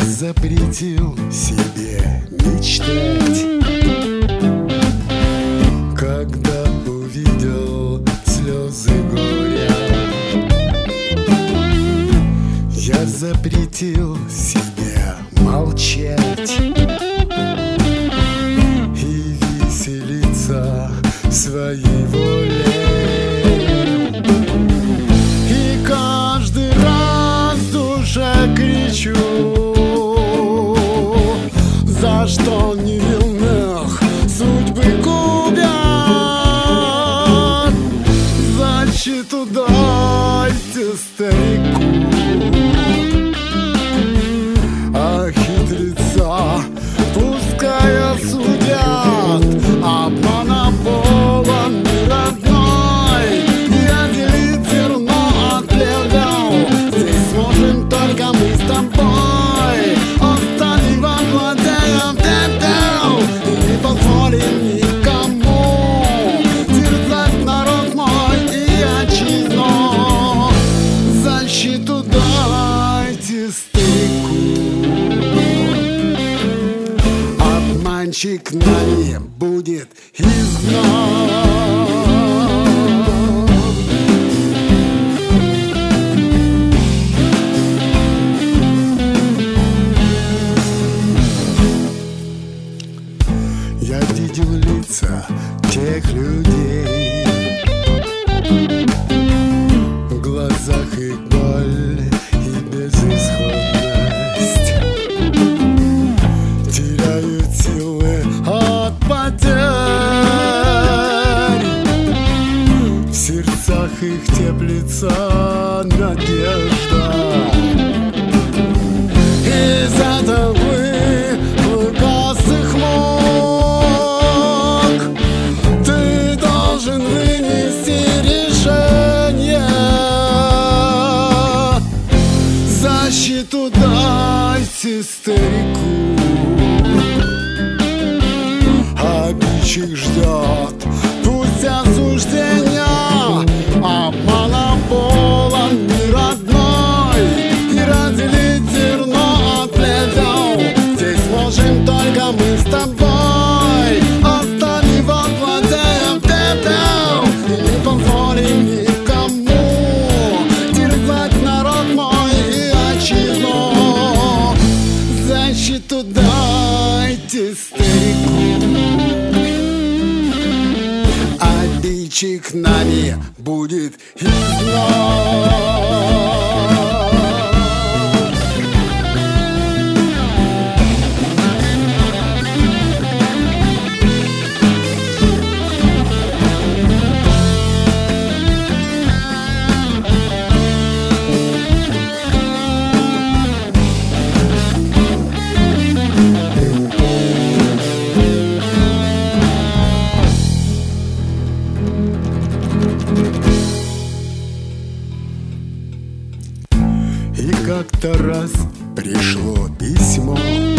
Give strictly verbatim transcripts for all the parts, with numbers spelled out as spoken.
запретил себе мечтать, когда увидел слезы горя. Я запретил себе молчать и веселиться в своей воле. И каждый раз в душе кричу: за что невинных судьбы губят? Защиту дайте старику, а хитреца пускай осудят. Обмана полон мир родной, я делить зерно от плевел. Здесь можем только мы с тобой, остались во владеем пепел. И не позволим никому терзать народ мой и отчизну. Защиту дайте старику, обманщик нами будет изгнан. Я видел лица тех людей, в глазах их боль и безысходность. Теряют силы от потерь, в сердцах их теплится надежда. Из этого клыкастых мук ты должен вынести решение. Защиту дайте старику, обидчик ждет пусть осуждения. Обмана полон мир родной, и разделить зерно от плевел. Здесь можем только мы с тобой, остались во владеем пепел. И не позволим никому терзать народ мой и отчизну. Защиту дайте старику, обидчик нами будет изгнан. И как-то раз пришло письмо,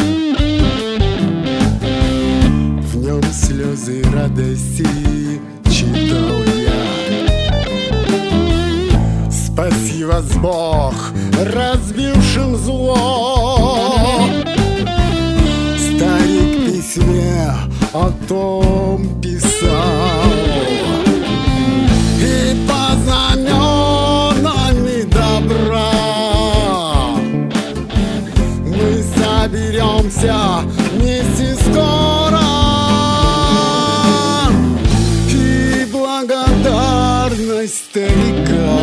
в нем слезы радости читал я. Спаси вас Бог, разбившим зло. Старик в письме о том писал, и по знаменами добра соберемся вместе скоро, и благодарность старика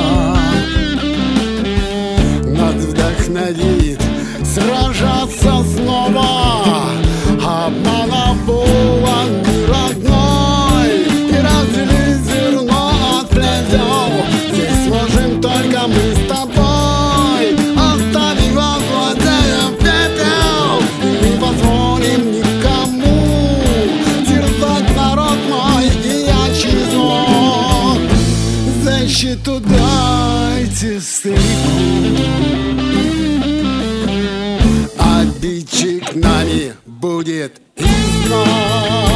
нас вдохновит сражаться снова. Обмана полон мир родной, и разделить зерно от плевел. Здесь можем только мы с тобой, оставив во владеем пепел. И не позволим никому терзать народ мой и отчизну. Защиту дайте старику, обидчик нами будет изгнан.